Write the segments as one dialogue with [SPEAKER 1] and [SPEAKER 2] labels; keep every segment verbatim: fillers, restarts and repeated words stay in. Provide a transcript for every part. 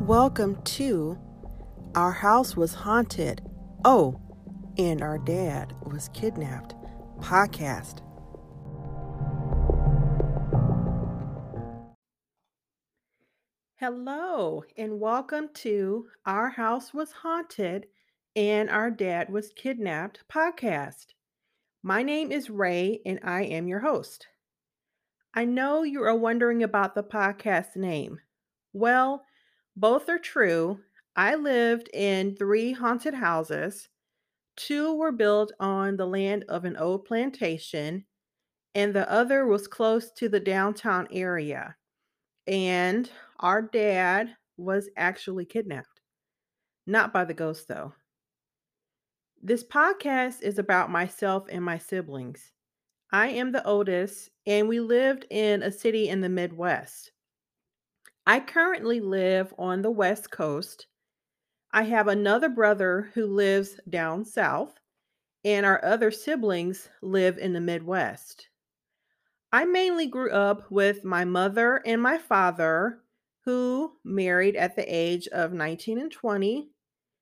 [SPEAKER 1] Welcome to Our House Was Haunted. Oh, and Our Dad Was Kidnapped podcast. Hello, and welcome to Our House Was Haunted and Our Dad Was Kidnapped podcast. My name is Ray, and I am your host. I know you are wondering about the podcast name. Well, both are true. I lived in three haunted houses. Two were built on the land of an old plantation, and the other was close to the downtown area. And our dad was actually kidnapped. Not by the ghost, though. This podcast is about myself and my siblings. I am the oldest, and we lived in a city in the Midwest. I currently live on the West Coast. I have another brother who lives down south, and our other siblings live in the Midwest. I mainly grew up with my mother and my father, who married at the age of nineteen and twenty.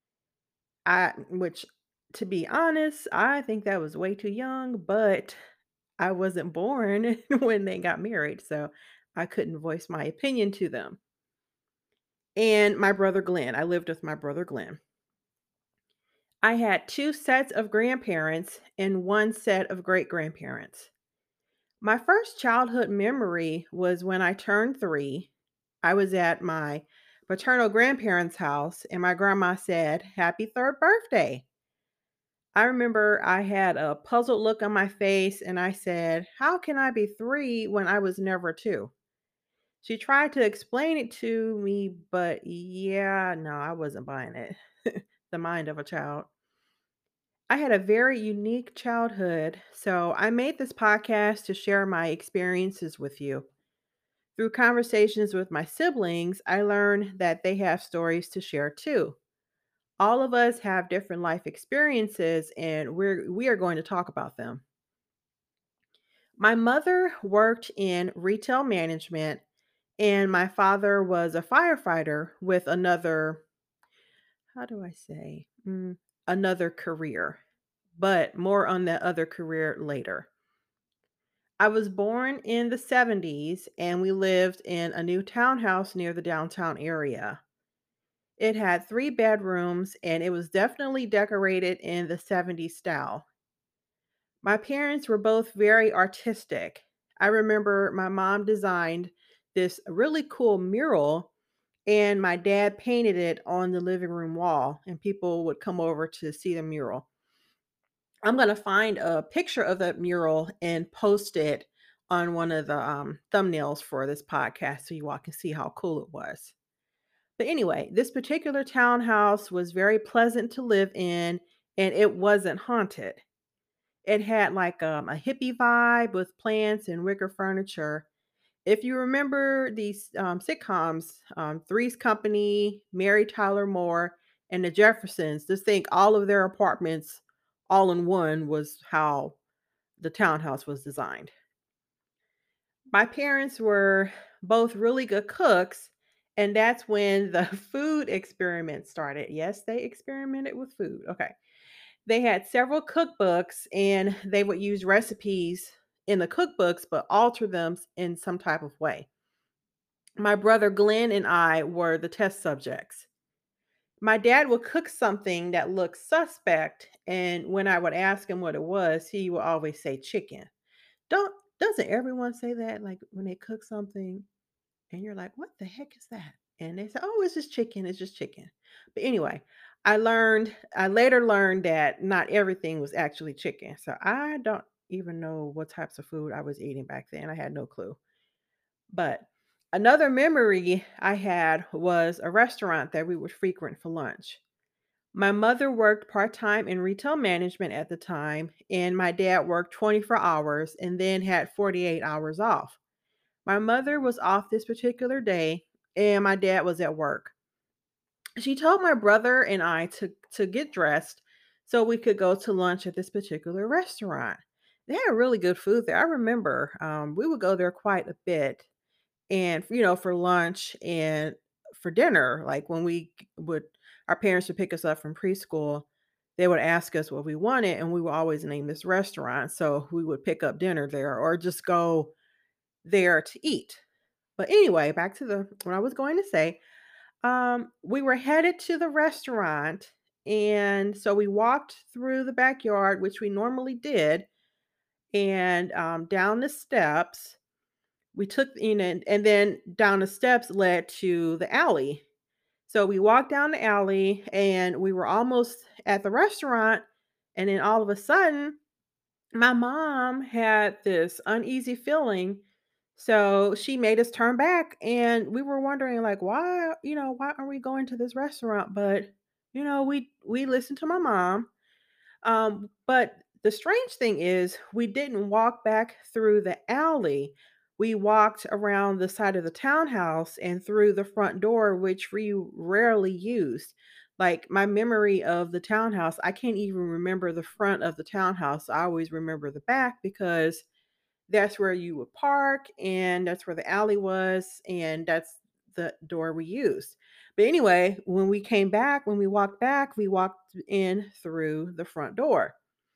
[SPEAKER 1] I, which, to be honest, I think that was way too young, but I wasn't born when they got married, so I couldn't voice my opinion to them. And my brother Glenn, I lived with my brother Glenn. I had two sets of grandparents and one set of great grandparents. My first childhood memory was when I turned three. I was at my paternal grandparents' house, and my grandma said, "Happy third birthday." I remember I had a puzzled look on my face, and I said, "How can I be three when I was never two?" She tried to explain it to me, but yeah, no, I wasn't buying it. The mind of a child. I had a very unique childhood, so I made this podcast to share my experiences with you. Through conversations with my siblings, I learned that they have stories to share too. All of us have different life experiences, and we're we are going to talk about them. My mother worked in retail management, and my father was a firefighter with another, how do I say, Mm, another career, but more on that other career later. I was born in the seventies, and we lived in a new townhouse near the downtown area. It had three bedrooms, and it was definitely decorated in the seventies style. My parents were both very artistic. I remember my mom designed this really cool mural, and my dad painted it on the living room wall, and people would come over to see the mural. I'm going to find a picture of that mural and post it on one of the um, thumbnails for this podcast so you all can see how cool it was. But anyway, this particular townhouse was very pleasant to live in, and it wasn't haunted. It had like um, a hippie vibe with plants and wicker furniture. If you remember these um, sitcoms, um, Three's Company, Mary Tyler Moore, and the Jeffersons, just think all of their apartments all in one was how the townhouse was designed. My parents were both really good cooks, and that's when the food experiment started. Yes, they experimented with food. Okay. They had several cookbooks, and they would use recipes in the cookbooks but alter them in some type of way. My brother Glenn and I were the test subjects. My dad would cook something that looked suspect, and when I would ask him what it was, he would always say chicken. Don't doesn't everyone say that, like when they cook something and you're like, "What the heck is that?" And they say, "Oh, it's just chicken. It's just chicken." But anyway, I learned I later learned that not everything was actually chicken. So I don't even know what types of food I was eating back then. I had no clue. But another memory I had was a restaurant that we would frequent for lunch. My mother worked part time in retail management at the time, and my dad worked twenty-four hours and then had forty-eight hours off. My mother was off this particular day, and my dad was at work. She told my brother and I to, to get dressed so we could go to lunch at this particular restaurant. They had really good food there. I remember um, we would go there quite a bit and you know for lunch and for dinner. Like when we g- would, our parents would pick us up from preschool, they would ask us what we wanted, and we would always name this restaurant. So we would pick up dinner there or just go there to eat. But anyway, back to the what I was going to say. Um, we were headed to the restaurant, and so we walked through the backyard, which we normally did, and um, down the steps. We took in and and then down the steps led to the alley. So we walked down the alley and we were almost at the restaurant. And then all of a sudden, my mom had this uneasy feeling. So she made us turn back and we were wondering like why, you know, why are we going to this restaurant? But you know, we we listened to my mom, um, but the strange thing is we didn't walk back through the alley. We walked around the side of the townhouse and through the front door, which we rarely used. Like my memory of the townhouse, I can't even remember the front of the townhouse. I always remember the back because that's where you would park and that's where the alley was and that's the door we used. But anyway, when we came back, when we walked back, we walked in through the front door.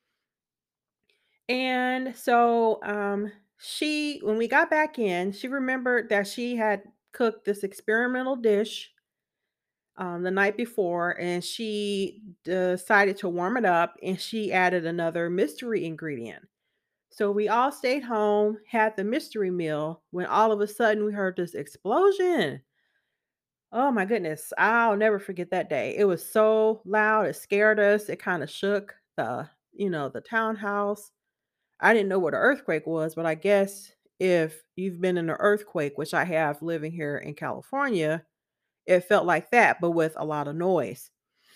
[SPEAKER 1] And so um she when we got back in, she remembered that she had cooked this experimental dish um, the night before and she decided to warm it up and she added another mystery ingredient. So we all stayed home, had the mystery meal, when all of a sudden we heard this explosion. Oh my goodness, I'll never forget that day. It was so loud, it scared us, it kind of shook the, you know, the townhouse. I didn't know what an earthquake was, but I guess if you've been in an earthquake, which I have living here in California, it felt like that, but with a lot of noise.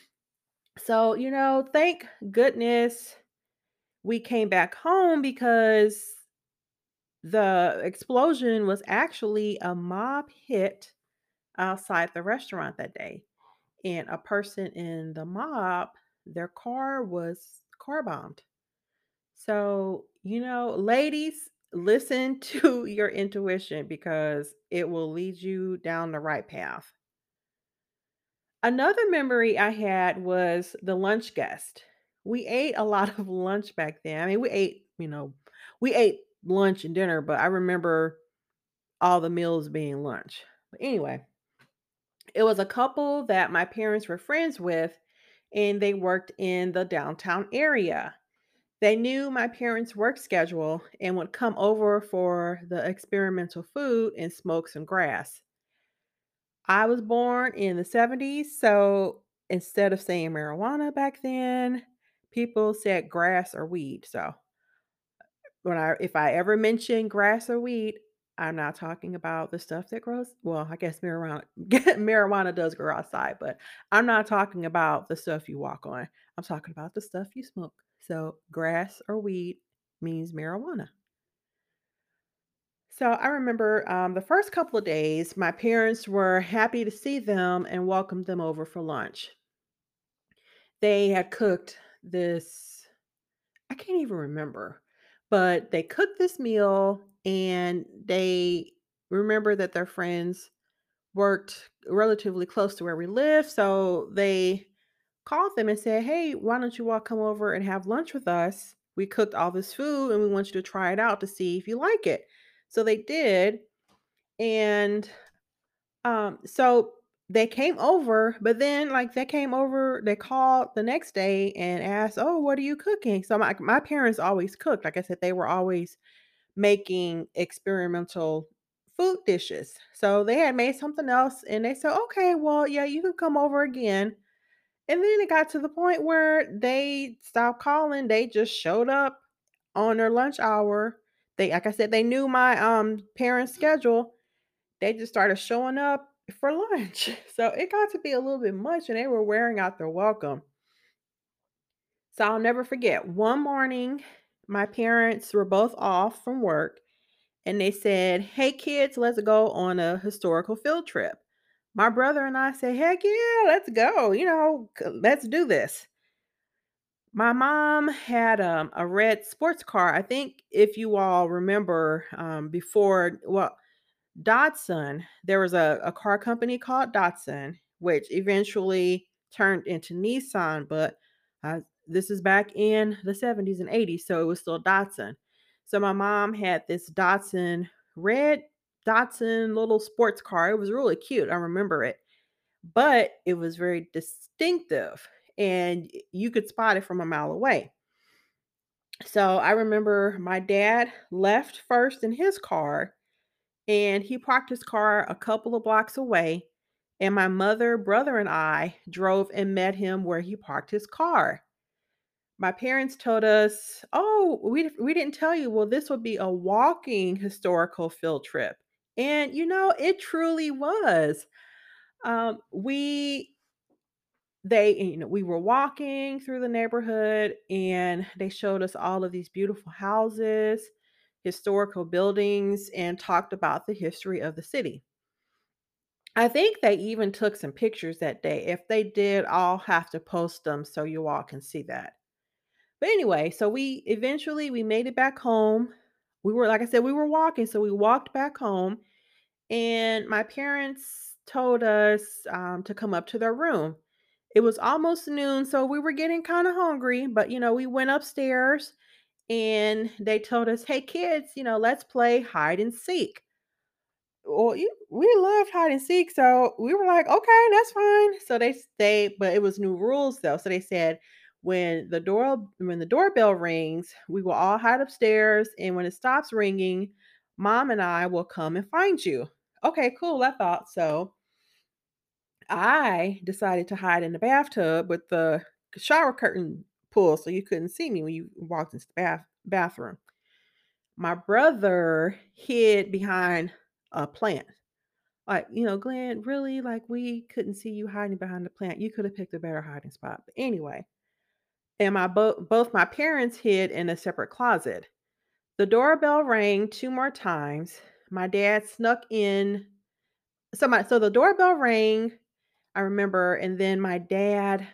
[SPEAKER 1] So, you know, thank goodness we came back home because the explosion was actually a mob hit outside the restaurant that day, and a person in the mob, their car was car bombed. So, you know, ladies, listen to your intuition because it will lead you down the right path. Another memory I had was the lunch guest. We ate a lot of lunch back then. I mean, we ate, you know, we ate lunch and dinner, but I remember all the meals being lunch. But anyway, it was a couple that my parents were friends with, and they worked in the downtown area. They knew my parents' work schedule and would come over for the experimental food and smoke some grass. I was born in the seventies, so instead of saying marijuana back then, people said grass or weed. So when I if I ever mention grass or weed, I'm not talking about the stuff that grows. Well, I guess marijuana marijuana does grow outside, but I'm not talking about the stuff you walk on. I'm talking about the stuff you smoke. So grass or weed means marijuana. So I remember um, the first couple of days, my parents were happy to see them and welcomed them over for lunch. They had cooked this, I can't even remember, but they cooked this meal and they remember that their friends worked relatively close to where we live. So they called them and said, "Hey, why don't you all come over and have lunch with us? We cooked all this food and we want you to try it out to see if you like it." So they did. And um, so they came over, but then like they came over, they called the next day and asked, "Oh, what are you cooking?" So my my parents always cooked. Like I said, they were always making experimental food dishes. So they had made something else and they said, "Okay, well, yeah, you can come over again." And then it got to the point where they stopped calling. They just showed up on their lunch hour. They like I said, they knew my um parents' schedule. They just started showing up for lunch. So it got to be a little bit much and they were wearing out their welcome. So I'll never forget one morning, my parents were both off from work and they said, "Hey kids, let's go on a historical field trip." My brother and I said, "Heck yeah, let's go. You know, c- let's do this." My mom had um, a red sports car. I think if you all remember um, before, well, Datsun, there was a, a car company called Datsun, which eventually turned into Nissan, but uh, this is back in the seventies and eighties, so it was still Datsun. So my mom had this Datsun, red Datsun little sports car. It was really cute. I remember it, but it was very distinctive and y- you could spot it from a mile away. So I remember my dad left first in his car and he parked his car a couple of blocks away. And my mother, brother, and I drove and met him where he parked his car. My parents told us, "Oh, we we didn't tell you. Well, this would be a walking historical field trip." And you know, it truly was. Um, we they you know, we were walking through the neighborhood and they showed us all of these beautiful houses, historical buildings, and talked about the history of the city. I think they even took some pictures that day. If they did, I'll have to post them so you all can see that. But anyway, so we eventually we made it back home. We were like I said, we were walking, so we walked back home, and my parents told us um, to come up to their room. It was almost noon, so we were getting kind of hungry, but you know, we went upstairs and they told us, "Hey kids, you know, let's play hide and seek." Well, you we loved hide and seek, so we were like, "Okay, that's fine." So they stayed, but it was new rules though. So they said when the door when the doorbell rings, we will all hide upstairs, and when it stops ringing, mom and I will come and find you. Okay, cool. I thought so. I decided to hide in the bathtub with the shower curtain pulled so you couldn't see me when you walked into the bath bathroom. My brother hid behind a plant. Like, you know, "Glenn, really? Like, we couldn't see you hiding behind the plant. You could have picked a better hiding spot." But anyway, and my bo- both my parents hid in a separate closet. The doorbell rang two more times. My dad snuck in. So my so the doorbell rang, I remember, and then my dad,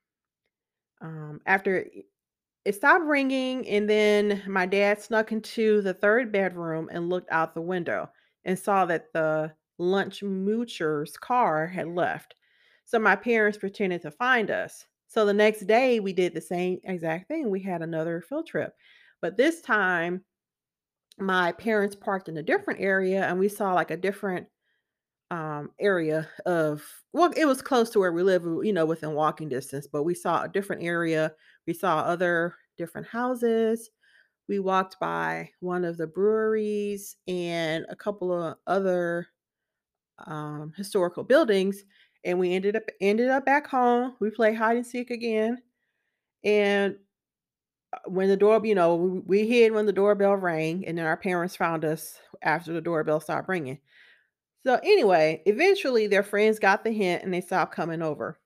[SPEAKER 1] um, after it stopped ringing, and then my dad snuck into the third bedroom and looked out the window and saw that the lunch moocher's car had left. So my parents pretended to find us. So the next day, we did the same exact thing. We had another field trip. But this time, my parents parked in a different area and we saw like a different um area of, well, it was close to where we live, you know, within walking distance, but we saw a different area. We saw other different houses. We walked by one of the breweries and a couple of other um historical buildings, and we ended up ended up back home. We played hide and seek again, and uh, when the door, you know, we, we hid when the doorbell rang, and then our parents found us after the doorbell stopped ringing. So anyway, eventually their friends got the hint and they stopped coming over.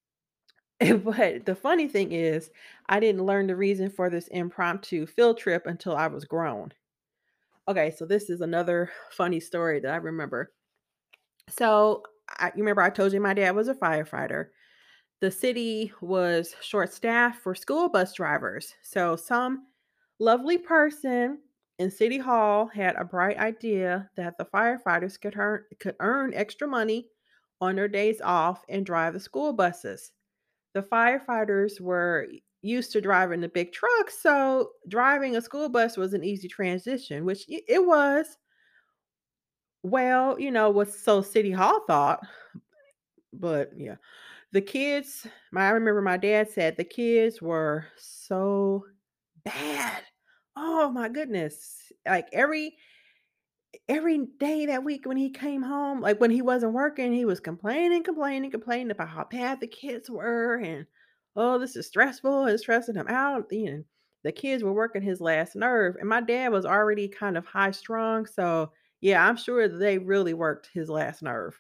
[SPEAKER 1] But the funny thing is, I didn't learn the reason for this impromptu field trip until I was grown. Okay, so this is another funny story that I remember. So, I, you remember I told you my dad was a firefighter. The city was short staffed for school bus drivers. So, some lovely person in City Hall had a bright idea that the firefighters could earn, could earn extra money on their days off and drive the school buses. The firefighters were used to driving the big trucks, so driving a school bus was an easy transition, which i- it was. Well, you know, what so City Hall thought, but yeah. The kids, my I remember my dad said the kids were so bad. Oh my goodness. Like every every day that week when he came home, like when he wasn't working, he was complaining, complaining, complaining about how bad the kids were and oh, this is stressful and stressing him out. And the kids were working his last nerve. And my dad was already kind of high strung. So yeah, I'm sure that they really worked his last nerve.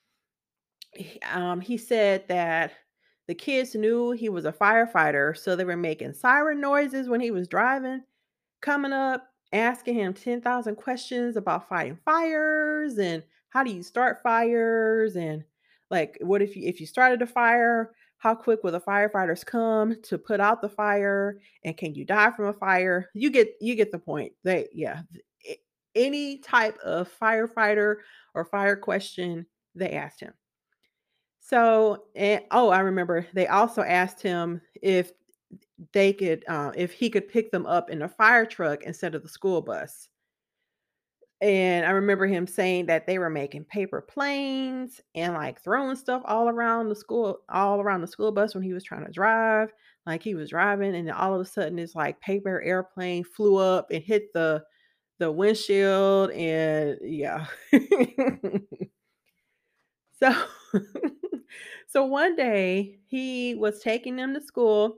[SPEAKER 1] He- Um, he said that the kids knew he was a firefighter, so they were making siren noises when he was driving, coming up, asking him ten thousand questions about fighting fires and how do you start fires and like what if you if you started a fire, how quick will the firefighters come to put out the fire and can you die from a fire? You get you get the point. They yeah. any type of firefighter or fire question they asked him. So, and oh, I remember they also asked him if they could, uh, if he could pick them up in a fire truck instead of the school bus. And I remember him saying that they were making paper planes and like throwing stuff all around the school, all around the school bus when he was trying to drive. Like he was driving, and then all of a sudden, this like paper airplane flew up and hit the the windshield, and yeah. So, so one day he was taking them to school,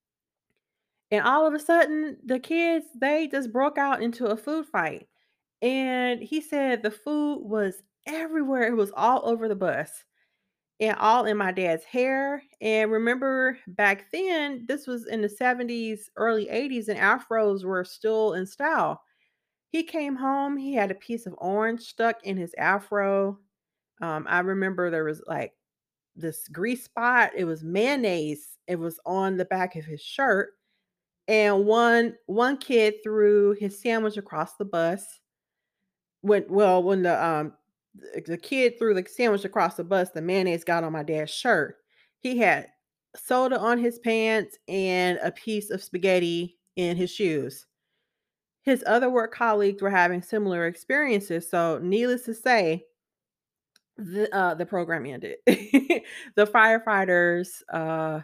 [SPEAKER 1] and all of a sudden, the kids they just broke out into a food fight. And he said the food was everywhere. It was all over the bus and all in my dad's hair. And remember back then, this was in the seventies, early eighties, and afros were still in style. He came home, he had a piece of orange stuck in his afro. Um, I remember there was like this grease spot. It was mayonnaise. It was on the back of his shirt. And one one kid threw his sandwich across the bus. When well, when the, um, the the kid threw the sandwich across the bus, the mayonnaise got on my dad's shirt. He had soda on his pants and a piece of spaghetti in his shoes. His other work colleagues were having similar experiences, so needless to say, the, uh, the program ended. The firefighters, uh,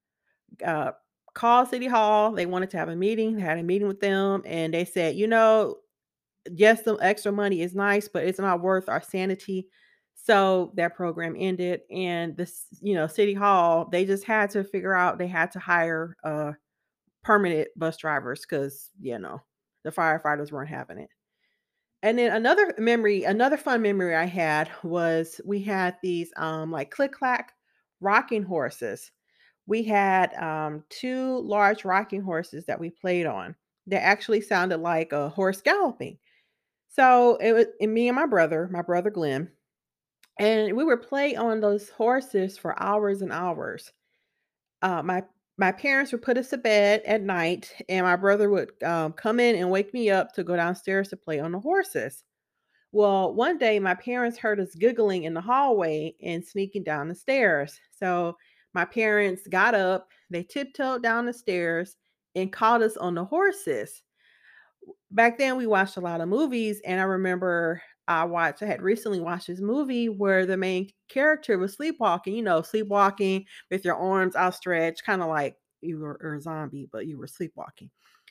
[SPEAKER 1] uh, called City Hall. They wanted to have a meeting, they had a meeting with them, and they said, "You know, yes, some extra money is nice, but it's not worth our sanity." So that program ended, and this, you know, City Hall, they just had to figure out they had to hire uh permanent bus drivers because you know the firefighters weren't having it. And then another memory, another fun memory I had was we had these um like click clack rocking horses. We had um two large rocking horses that we played on that actually sounded like a horse galloping. So, it was and me and my brother, my brother Glenn, and we would play on those horses for hours and hours. Uh, my my parents would put us to bed at night, and my brother would, um, come in and wake me up to go downstairs to play on the horses. Well, one day, my parents heard us giggling in the hallway and sneaking down the stairs. So, my parents got up, they tiptoed down the stairs and caught us on the horses. Back then we watched a lot of movies, and I remember I watched I had recently watched this movie where the main character was sleepwalking, you know, sleepwalking with your arms outstretched, kind of like you were, were a zombie, but you were sleepwalking.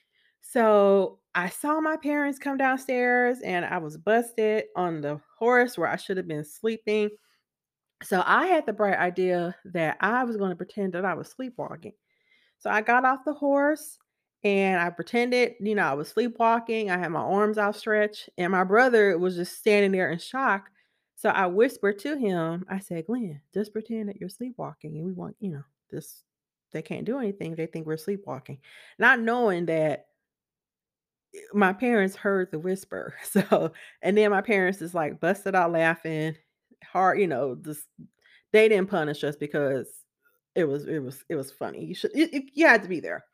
[SPEAKER 1] So I saw my parents come downstairs and I was busted on the horse where I should have been sleeping. So I had the bright idea that I was going to pretend that I was sleepwalking. So I got off the horse and I pretended, you know, I was sleepwalking. I had my arms outstretched, and my brother was just standing there in shock. So I whispered to him, I said, "Glenn, just pretend that you're sleepwalking and we want, you know, this, they can't do anything. They think we're sleepwalking." Not knowing that my parents heard the whisper. So, and then my parents just like busted out laughing hard, you know, just they didn't punish us because it was it was it was funny. You should it, it- you had to be there.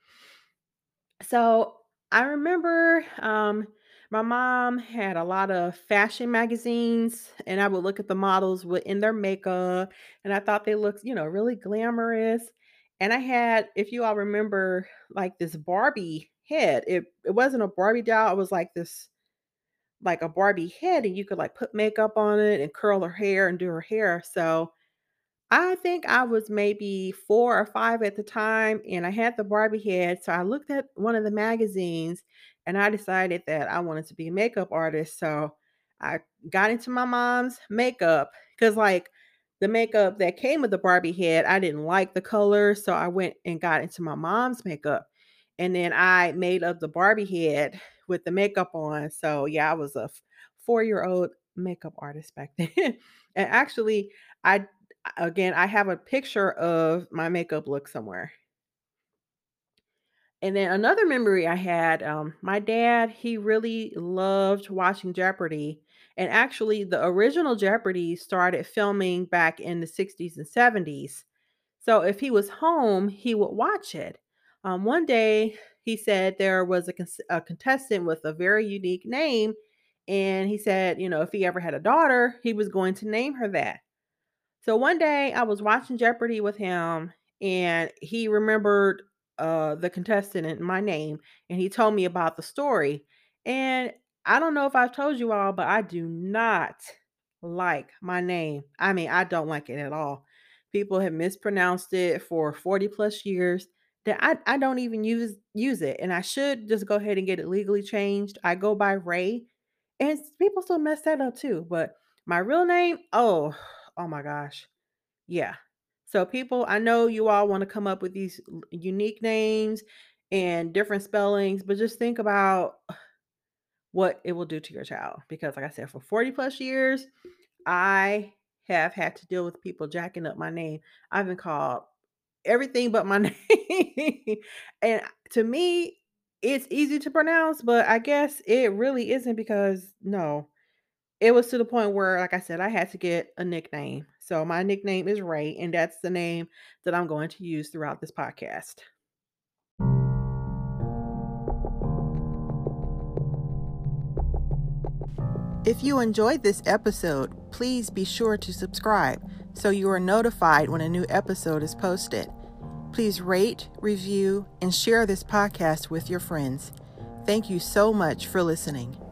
[SPEAKER 1] So I remember um, my mom had a lot of fashion magazines, and I would look at the models with in their makeup, and I thought they looked, you know, really glamorous. And I had, if you all remember, like this Barbie head. It it wasn't a Barbie doll. It was like this, like a Barbie head, and you could like put makeup on it and curl her hair and do her hair. So I think I was maybe four or five at the time, and I had the Barbie head, so I looked at one of the magazines, and I decided that I wanted to be a makeup artist, so I got into my mom's makeup because, like, the makeup that came with the Barbie head, I didn't like the color, so I went and got into my mom's makeup, and then I made up the Barbie head with the makeup on, so, yeah, I was a f four-year-old makeup artist back then, and actually, I again, I have a picture of my makeup look somewhere. And then another memory I had, um, my dad, he really loved watching Jeopardy. And actually, the original Jeopardy started filming back in the sixties and seventies. So if he was home, he would watch it. Um, one day, he said there was a, cons- a contestant with a very unique name, And he said, you know, if he ever had a daughter, he was going to name her that. So one day I was watching Jeopardy with him and he remembered uh the contestant and my name and he told me about the story. And I don't know if I've told you all, but I do not like my name. I mean, I don't like it at all. People have mispronounced it for forty plus years that I, I don't even use use it. And I should just go ahead and get it legally changed. I go by Ray. And people still mess that up too. But my real name, oh, oh my gosh. Yeah. So people, I know you all want to come up with these l- unique names and different spellings, but just think about what it will do to your child. Because like I said, for forty plus years, I have had to deal with people jacking up my name. I've been called everything but my name. And to me, it's easy to pronounce, but I guess it really isn't because no, it was to the point where, like I said, I had to get a nickname. So my nickname is Ray, and that's the name that I'm going to use throughout this podcast. If you enjoyed this episode, please be sure to subscribe so you are notified when a new episode is posted. Please rate, review, and share this podcast with your friends. Thank you so much for listening.